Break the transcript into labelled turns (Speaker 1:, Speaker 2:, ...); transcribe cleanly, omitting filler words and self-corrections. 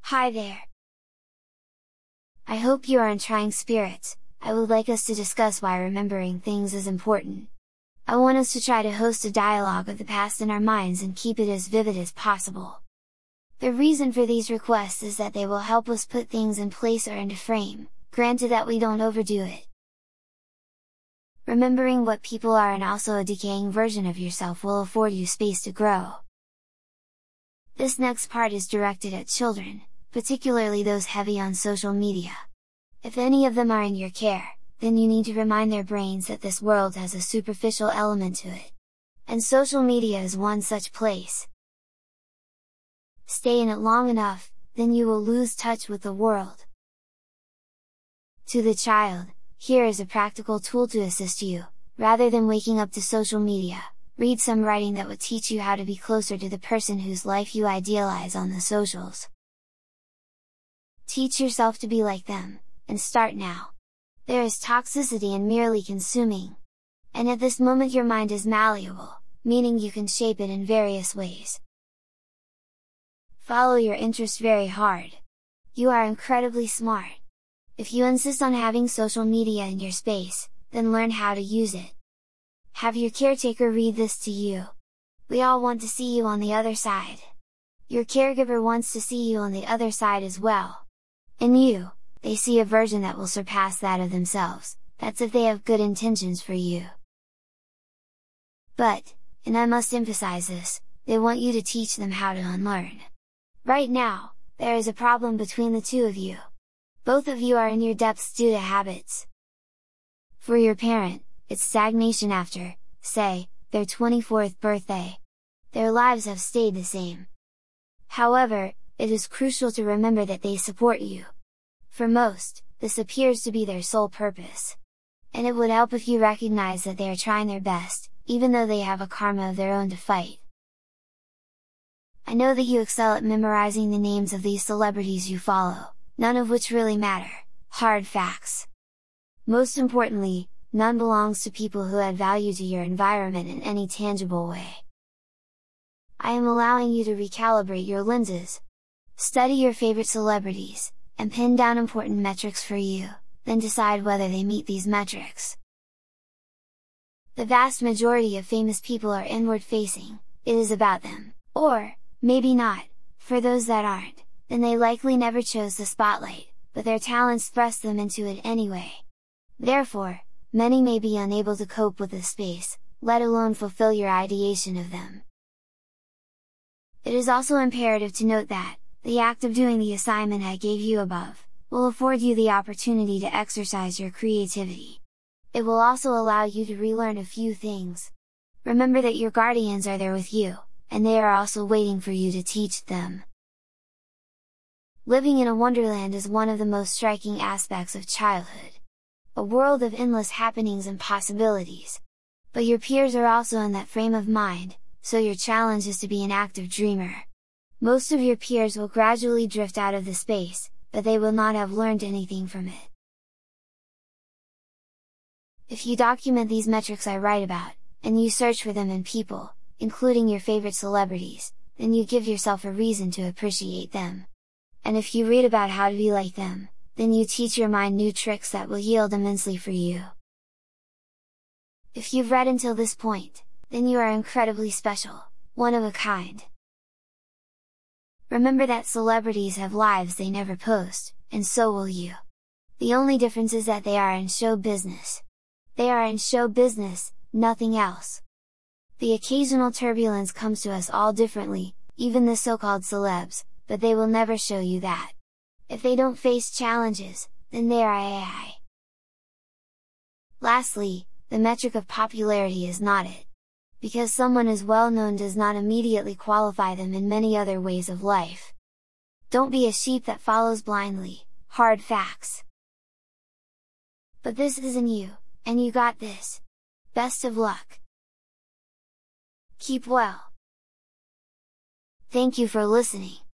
Speaker 1: Hi there! I hope you are in trying spirits. I would like us to discuss why remembering things is important. I want us to try to host a dialogue of the past in our minds and keep it as vivid as possible. The reason for these requests is that they will help us put things in place or into frame, granted that we don't overdo it. Remembering what people are and also a decaying version of yourself will afford you space to grow. This next part is directed at children, particularly those heavy on social media. If any of them are in your care, then you need to remind their brains that this world has a superficial element to it. And social media is one such place. Stay in it long enough, then you will lose touch with the world. To the child, here is a practical tool to assist you. Rather than waking up to social media, read some writing that would teach you how to be closer to the person whose life you idealize on the socials. Teach yourself to be like them, and start now. There is toxicity in merely consuming. And at this moment your mind is malleable, meaning you can shape it in various ways. Follow your interest very hard. You are incredibly smart. If you insist on having social media in your space, then learn how to use it. Have your caretaker read this to you. We all want to see you on the other side. Your caregiver wants to see you on the other side as well. In you, they see a version that will surpass that of themselves, that's if they have good intentions for you. But, and I must emphasize this, they want you to teach them how to unlearn. Right now, there is a problem between the two of you. Both of you are in your depths due to habits. For your parent, it's stagnation after, say, their 24th birthday. Their lives have stayed the same. However, it is crucial to remember that they support you. For most, this appears to be their sole purpose. And it would help if you recognize that they are trying their best, even though they have a karma of their own to fight. I know that you excel at memorizing the names of these celebrities you follow, none of which really matter, hard facts. Most importantly, none belongs to people who add value to your environment in any tangible way. I am allowing you to recalibrate your lenses. Study your favorite celebrities, and pin down important metrics for you, then decide whether they meet these metrics. The vast majority of famous people are inward-facing, it is about them, or, maybe not, for those that aren't, then they likely never chose the spotlight, but their talents thrust them into it anyway. Therefore, many may be unable to cope with this space, let alone fulfill your ideation of them. It is also imperative to note that, the act of doing the assignment I gave you above, will afford you the opportunity to exercise your creativity. It will also allow you to relearn a few things. Remember that your guardians are there with you, and they are also waiting for you to teach them. Living in a wonderland is one of the most striking aspects of childhood. A world of endless happenings and possibilities. But your peers are also in that frame of mind, so your challenge is to be an active dreamer. Most of your peers will gradually drift out of the space, but they will not have learned anything from it. If you document these metrics I write about, and you search for them in people, including your favorite celebrities, then you give yourself a reason to appreciate them. And if you read about how to be like them, then you teach your mind new tricks that will yield immensely for you. If you've read until this point, then you are incredibly special, one of a kind. Remember that celebrities have lives they never post, and so will you. The only difference is that they are in show business. They are in show business, nothing else. The occasional turbulence comes to us all differently, even the so-called celebs, but they will never show you that. If they don't face challenges, then they are AI. Lastly, the metric of popularity is not it. Because someone is well known does not immediately qualify them in many other ways of life. Don't be a sheep that follows blindly, hard facts. But this isn't you, and you got this. Best of luck! Keep well! Thank you for listening!